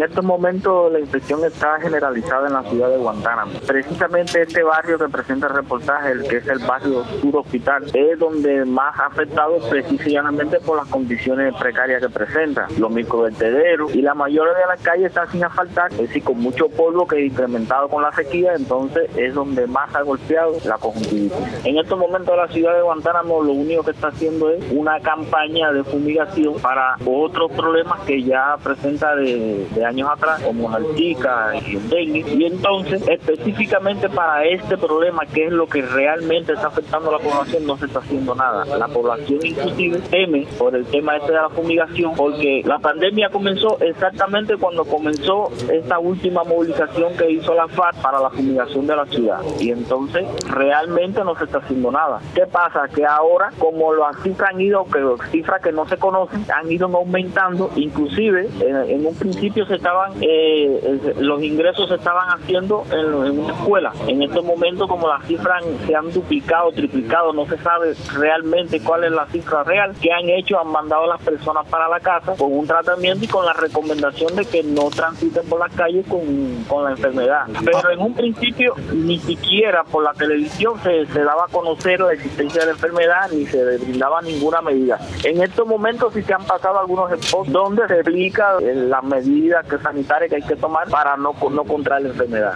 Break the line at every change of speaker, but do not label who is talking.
estos momentos la infección está generalizada en la ciudad de Guantánamo. Precisamente este barrio que presenta el reportaje, el que es el barrio Sur Hospital, es donde más ha afectado precisamente por las condiciones precarias que presenta, los microvertederos, y la mayoría de las calles están sin asfaltar, es decir, con mucho polvo que incrementado con la sequía, entonces es donde más ha golpeado la conjuntivitis. En estos momentos la ciudad de Guantánamo lo único que está haciendo es una campaña de fumigación para otros problemas que ya presenta de años atrás, como la Zika y el dengue, y entonces específicamente para este problema, que es lo que realmente está afectando a la población, no se está haciendo nada. La población inclusive teme por el tema este de la fumigación, porque la pandemia comenzó exactamente cuando comenzó esta última movilización que hizo la FARC para la fumigación de la ciudad, y entonces realmente no se está haciendo nada. ¿Qué pasa? Que ahora, como las cifras han ido, cifras que no se conocen, han ido aumentando, inclusive en un principio los ingresos se estaban haciendo en una escuela. En estos momentos, como las cifras se han duplicado, triplicado, no se sabe realmente cuál es la cifra real. Que han hecho, han mandado a las personas para la casa con un tratamiento y con la recomendación de que no transiten por las calles con la enfermedad. Pero en un principio ni siquiera por la televisión se daba a conocer la existencia de la enfermedad, ni se brindaba ninguna medida. En estos momentos sí se han pasado algunos spots donde se explica las medidas sanitarias que hay que tomar para no contraer la enfermedad.